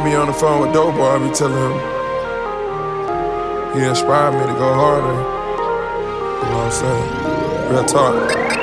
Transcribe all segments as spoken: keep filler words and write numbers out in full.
I be on the phone with Dope Boy, I be telling him he inspired me to go harder. You know what I'm saying? Real talk.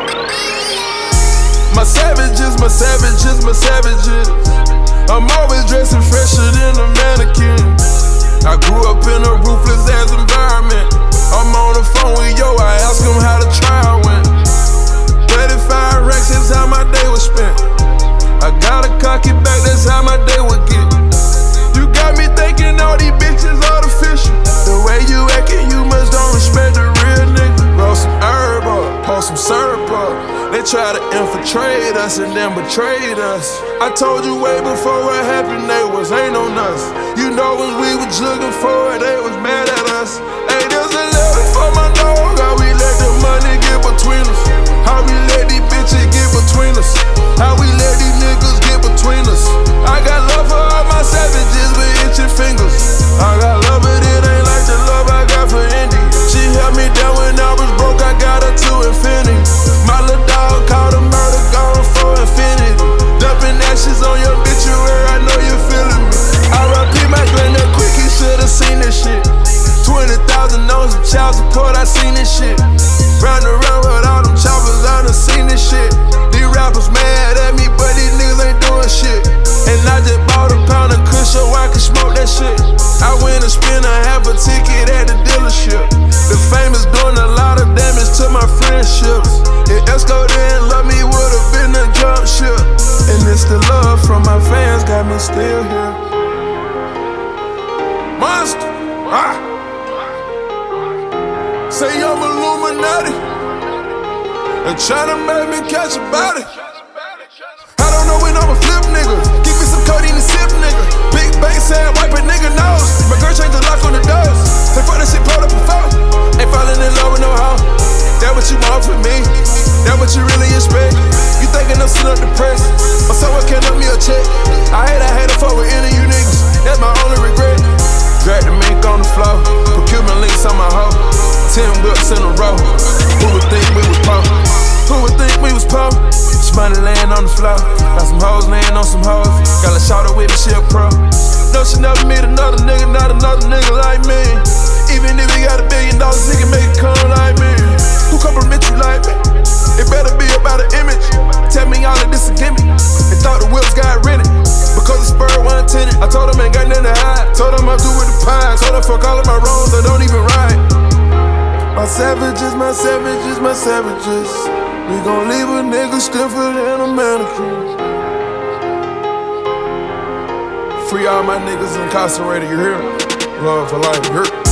My savages, my savages, my savages. I'm always dressing fresher than a mannequin. I grew up in a ruthless ass environment. I'm on the phone with yo, I ask him how the trial went. thirty-five racks is how my day was spent. I got a cocky back, that's how my day would get. You got me thinking all these bitches artificial. The way you actin', you must don't respect the real nigga. Roll some herb up, pour some syrup up. They try to infiltrate us and then betrayed us. I told you way before what happened, they was ain't on us. You know when we was looking for it, they was mad at us. Hey, there's a letter for my dog. How we let the money get between us. How we let these bitches get between us. How we let these niggas get between us. I got love for all my savages with itching fingers. I got love, but it ain't like the love I got for Indy. She held me down when I was broke, I got her to infinity. My little dog called a murder, gone for infinity. Dumping ashes on your obituary, I know you feeling me. R I P my Glenn, that quick, he should've seen this shit. twenty thousand on some child support, I seen this shit. Round and round with all them choppers, I done seen this shit. These rappers mad at me, but these niggas ain't doing shit. And I just bought a pound of kush so I can smoke that shit. I went and spent a half a ticket at the dealership. The fame is doing a lot of damage to my friendships. If Esco didn't love me, would've been a jump ship. And it's the love from my fans got me still here. Monster, ah. Say I'm Illuminati and tryna make me catch a body. I don't know when I'ma flip, nigga. Give me some codeine and sip, nigga. Big bang saying wipe a nigga nose. My girl changed the lock on the doors. Say fuck that shit pulled up before. Ain't falling in love with no hoe. That what you want from me? That what you really expect? You thinking I'm sitting up the press? Or someone can up me a check? I hate I hate to fuck with any of you niggas. That's my only regret. Drag the mink on the floor. Put Cuban links on my hoe. Ten whips in a row. Who would think we was poor? Who would think we was poor? Just money laying on the floor. Got some hoes laying on some hoes. Got a shorter with me, she a pro. No, she never meet another nigga, not another nigga like me. Even if he got a billion dollars, he can make it come like me. Who compliment you like me? It better be about an image. Tell me all of this a gimmick. They thought the whips got rented because the spur wasn't tinted. I told them ain't got nothing to hide. Told them I'm through with the pie. Told them fuck all of my wrongs, I don't even ride. My savages, my savages, my savages. We gon' leave a nigga stiffer than a mannequin. Free all my niggas incarcerated, you hear me? Love for life, you hear me?